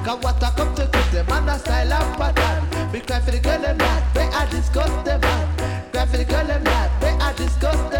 Cause what I come to get them on a style and pattern. Big cry for the girl them that, they I discuss them man. Cry for the girl them that, they I discuss them.